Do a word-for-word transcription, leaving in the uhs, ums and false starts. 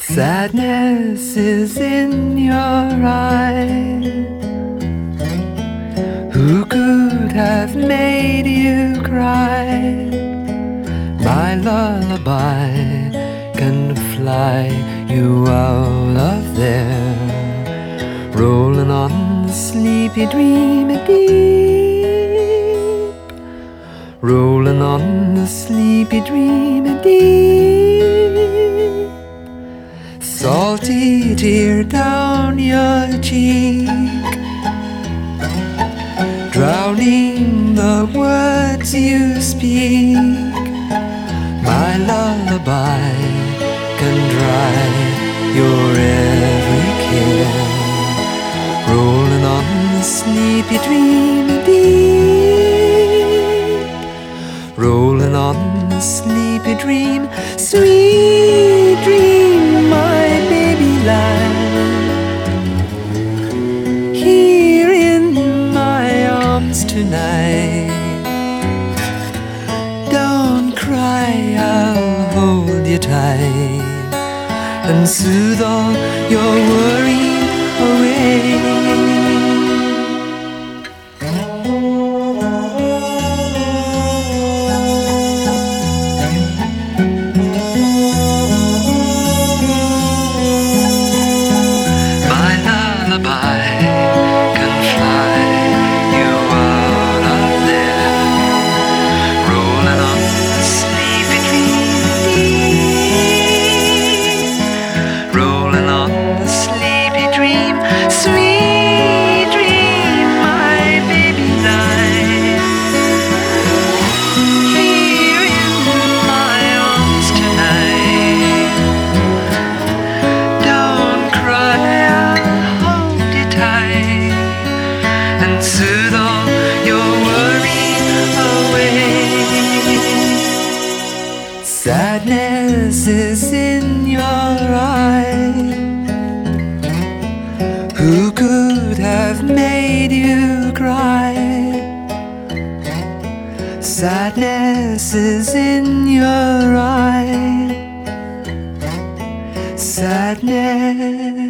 Sadness is in your eyes. Who could have made you cry? My lullaby can fly you out of there, rolling on the sleepy dreamy deep, rolling on the sleepy dreamy deep. Salty tear down your cheek, drowning the words you speak. My lullaby can dry your every care, rolling on the sleepy dreamy deep, rolling on the sleepy dream, sweet dream, my baby lie here in my arms tonight. Don't cry, I'll hold you tight and soothe all your worry away. My lullaby can fly you out of there, rolling on the sleepy dream, rolling on the sleepy dream, sweet dream, my baby lie here in my arms tonight. Don't cry, I'll hold you tight and soothe all your worry away. Sadness is in your eyes. Who could have made you cry? Sadness is in your eyes. Sadness